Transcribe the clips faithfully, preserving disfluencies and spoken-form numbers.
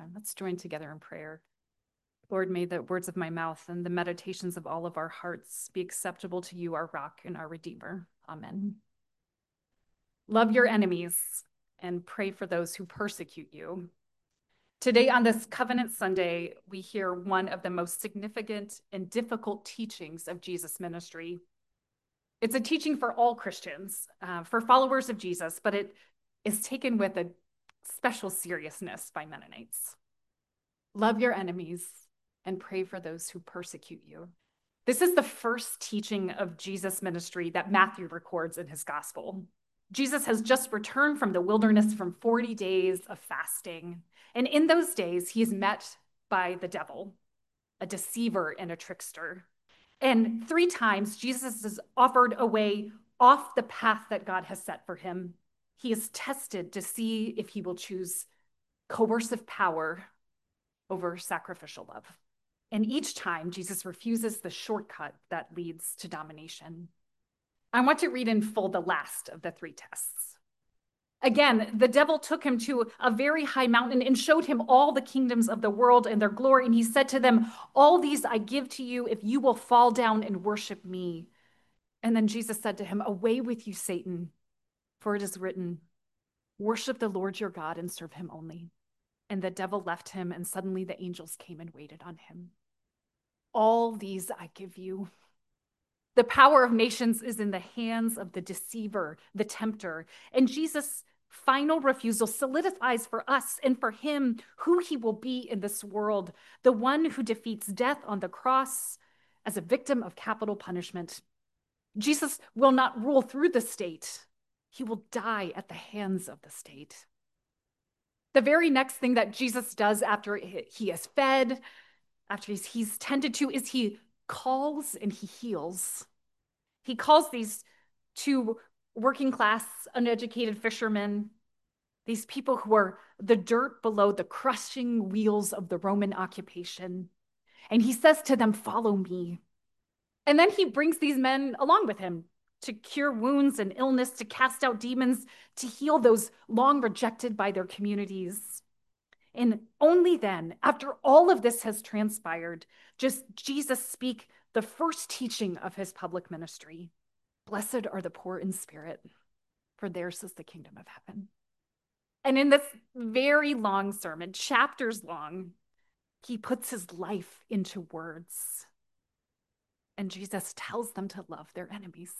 Amen. Let's join together in prayer. Lord, may the words of my mouth and the meditations of all of our hearts be acceptable to you, our rock and our redeemer. Amen. Love your enemies and pray for those who persecute you. Today on this Covenant Sunday, we hear one of the most significant and difficult teachings of Jesus' ministry. It's a teaching for all Christians, uh, for followers of Jesus, but it is taken with a special seriousness by Mennonites. Love your enemies and pray for those who persecute you. This is the first teaching of Jesus' ministry that Matthew records in his gospel. Jesus has just returned from the wilderness from forty days of fasting. And in those days, he is met by the devil, a deceiver and a trickster. And three times, Jesus is offered a way off the path that God has set for him. He is tested to see if he will choose coercive power over sacrificial love. And each time, Jesus refuses the shortcut that leads to domination. I want to read in full the last of the three tests. Again, the devil took him to a very high mountain and showed him all the kingdoms of the world and their glory. And he said to them, all these I give to you if you will fall down and worship me. And then Jesus said to him, away with you, Satan, for it is written, worship the Lord your God and serve him only. And the devil left him, and suddenly the angels came and waited on him. All these I give you. The power of nations is in the hands of the deceiver, the tempter. And Jesus' final refusal solidifies for us and for him who he will be in this world, the one who defeats death on the cross as a victim of capital punishment. Jesus will not rule through the state. He will die at the hands of the state. The very next thing that Jesus does after he is fed, after he's, he's tended to, is he calls and he heals. He calls these two working class, uneducated fishermen, these people who are the dirt below the crushing wheels of the Roman occupation. And he says to them, follow me. And then he brings these men along with him to cure wounds and illness, to cast out demons, to heal those long rejected by their communities. And only then, after all of this has transpired, does Jesus speak the first teaching of his public ministry. Blessed are the poor in spirit, for theirs is the kingdom of heaven. And in this very long sermon, chapters long, he puts his life into words. And Jesus tells them to love their enemies.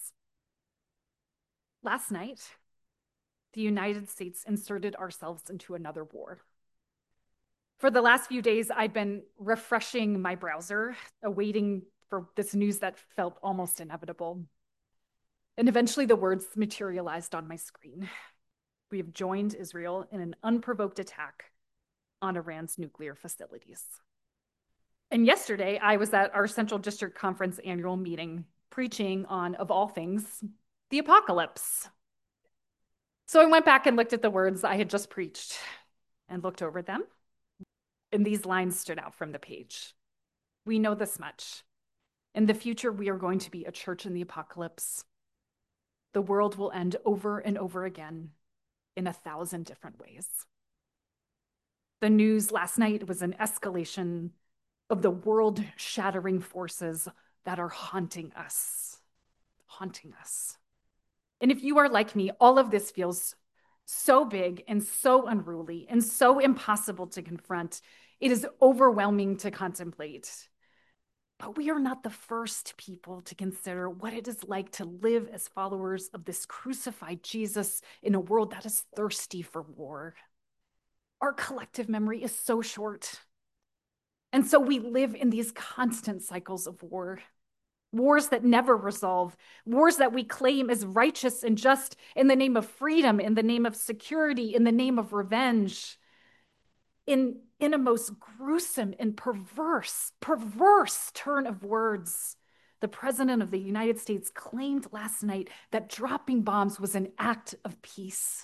Last night, the United States inserted ourselves into another war. For the last few days, I've been refreshing my browser, awaiting for this news that felt almost inevitable. And eventually the words materialized on my screen. We have joined Israel in an unprovoked attack on Iran's nuclear facilities. And yesterday, I was at our Central District Conference annual meeting, preaching on, of all things, the apocalypse. So I went back and looked at the words I had just preached and looked over them. And these lines stood out from the page. We know this much. In the future, we are going to be a church in the apocalypse. The world will end over and over again in a thousand different ways. The news last night was an escalation of the world-shattering forces that are haunting us, haunting us. And if you are like me, all of this feels so big and so unruly and so impossible to confront. It is overwhelming to contemplate. But we are not the first people to consider what it is like to live as followers of this crucified Jesus in a world that is thirsty for war. Our collective memory is so short. And so we live in these constant cycles of war. Wars that never resolve, wars that we claim as righteous and just in the name of freedom, in the name of security, in the name of revenge. In, in a most gruesome and perverse, perverse turn of words, the President of the United States claimed last night that dropping bombs was an act of peace.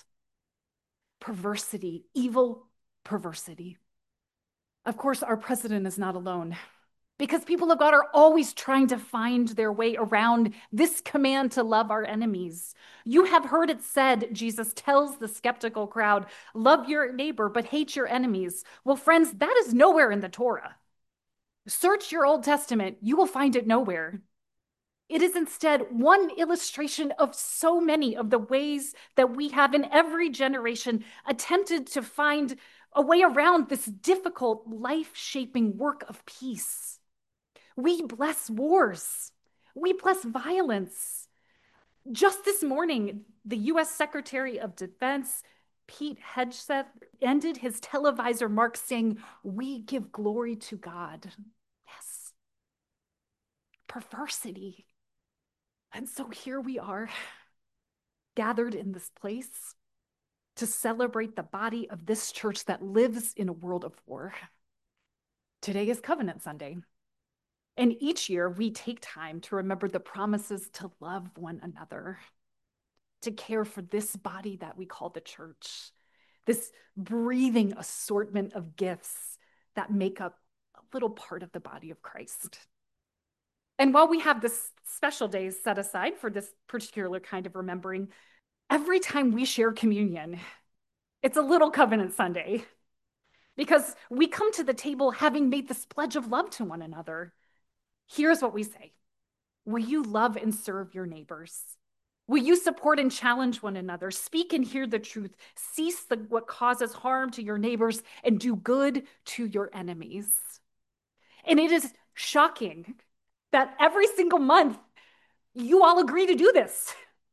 Perversity, evil perversity. Of course, our president is not alone. because people of God are always trying to find their way around this command to love our enemies. You have heard it said, Jesus tells the skeptical crowd, love your neighbor, but hate your enemies. Well, friends, that is nowhere in the Torah. Search your Old Testament, you will find it nowhere. It is instead one illustration of so many of the ways that we have in every generation attempted to find a way around this difficult, life-shaping work of peace. We bless wars. We bless violence. Just this morning, the U S Secretary of Defense, Pete Hegseth, ended his televised remarks saying, we give glory to God. Yes. Perversity. And so here we are, gathered in this place to celebrate the body of this church that lives in a world of war. Today is Covenant Sunday. And each year we take time to remember the promises to love one another, to care for this body that we call the church, this breathing assortment of gifts that make up a little part of the body of Christ. And while we have this special days set aside for this particular kind of remembering, every time we share communion, it's a little Covenant Sunday, because we come to the table having made this pledge of love to one another. Here's what we say. Will you love and serve your neighbors? Will you support and challenge one another? Speak and hear the truth. Cease the, what causes harm to your neighbors and do good to your enemies. And it is shocking that every single month you all agree to do this.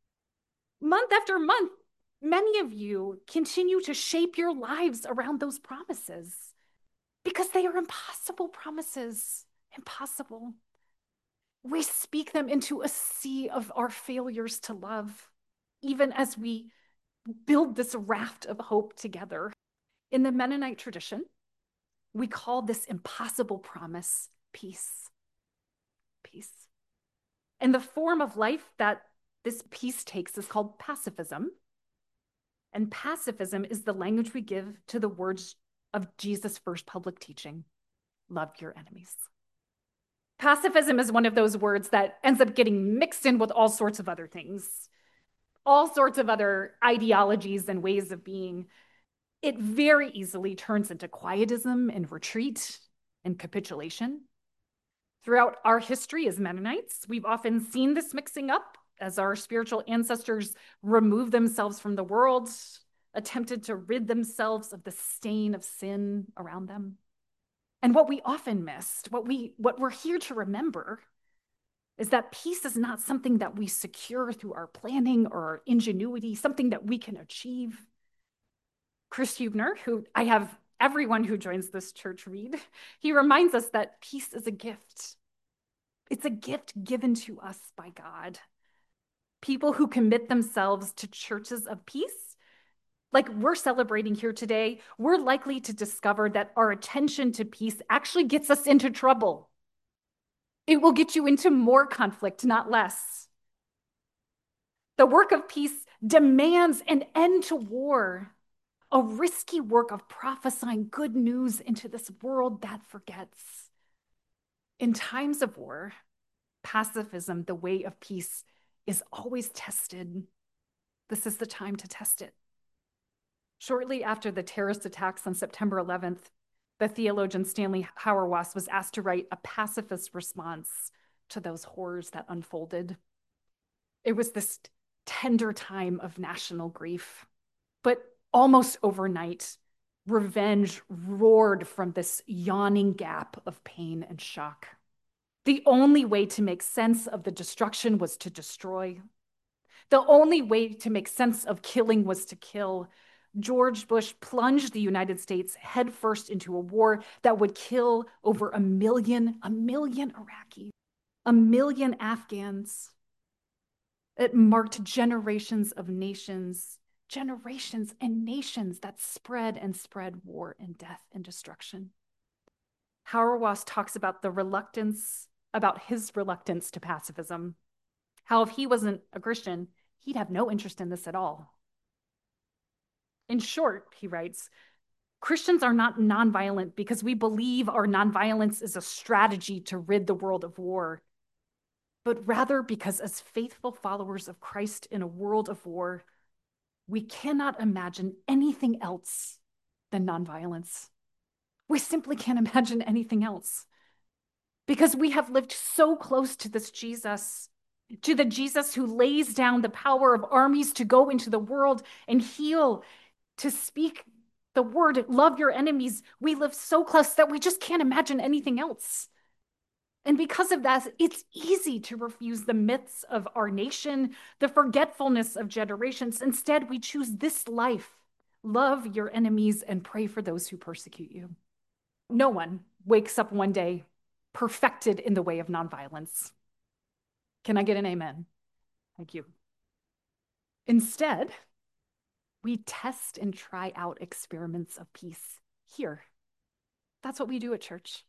Month after month, many of you continue to shape your lives around those promises because they are impossible promises. Impossible. We speak them into a sea of our failures to love, even as we build this raft of hope together. In the Mennonite tradition, we call this impossible promise peace. Peace. And the form of life that this peace takes is called pacifism. And pacifism is the language we give to the words of Jesus' first public teaching, love your enemies. Pacifism is one of those words that ends up getting mixed in with all sorts of other things, all sorts of other ideologies and ways of being. It very easily turns into quietism and retreat and capitulation. Throughout our history as Mennonites, we've often seen this mixing up as our spiritual ancestors removed themselves from the world, attempted to rid themselves of the stain of sin around them. And what we often missed, what, we, what we're here to remember, is that peace is not something that we secure through our planning or our ingenuity, something that we can achieve. Chris Huebner, who I have everyone who joins this church read, he reminds us that peace is a gift. It's a gift given to us by God. People who commit themselves to churches of peace, like we're celebrating here today, we're likely to discover that our attention to peace actually gets us into trouble. It will get you into more conflict, not less. The work of peace demands an end to war, a risky work of prophesying good news into this world that forgets. In times of war, pacifism, the way of peace, is always tested. This is the time to test it. Shortly after the terrorist attacks on September eleventh, the theologian Stanley Hauerwas was asked to write a pacifist response to those horrors that unfolded. It was this tender time of national grief, but almost overnight, revenge roared from this yawning gap of pain and shock. The only way to make sense of the destruction was to destroy. The only way to make sense of killing was to kill. George Bush plunged the United States headfirst into a war that would kill over a million, a million Iraqis, a million Afghans. It marked generations of nations, generations and nations that spread and spread war and death and destruction. Hauerwas talks about the reluctance, about his reluctance to pacifism, how if he wasn't a Christian, he'd have no interest in this at all. In short, he writes, Christians are not nonviolent because we believe our nonviolence is a strategy to rid the world of war, but rather because as faithful followers of Christ in a world of war, we cannot imagine anything else than nonviolence. We simply can't imagine anything else because we have lived so close to this Jesus, to the Jesus who lays down the power of armies to go into the world and heal, to speak the word, love your enemies. We live so close that we just can't imagine anything else. And because of that, it's easy to refuse the myths of our nation, the forgetfulness of generations. Instead, we choose this life. Love your enemies and pray for those who persecute you. No one wakes up one day perfected in the way of nonviolence. Can I get an amen? Thank you. Instead, we test and try out experiments of peace here. That's what we do at church.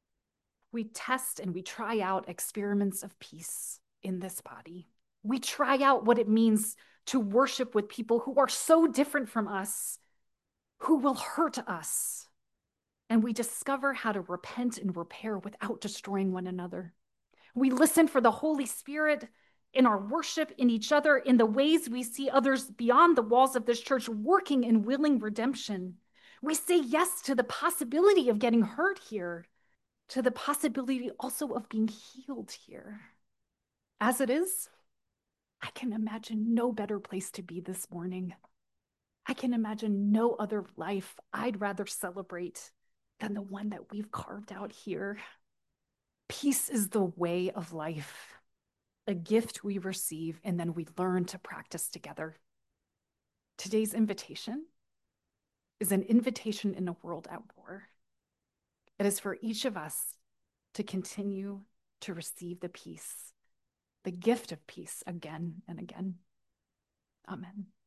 We test and we try out experiments of peace in this body. We try out what it means to worship with people who are so different from us, who will hurt us. And we discover how to repent and repair without destroying one another. We listen for the Holy Spirit in our worship, in each other, in the ways we see others beyond the walls of this church working in willing redemption. We say yes to the possibility of getting hurt here, to the possibility also of being healed here. As it is, I can imagine no better place to be this morning. I can imagine no other life I'd rather celebrate than the one that we've carved out here. Peace is the way of life, a gift we receive and then we learn to practice together. Today's invitation is an invitation in a world at war. It is for each of us to continue to receive the peace, the gift of peace again and again. Amen.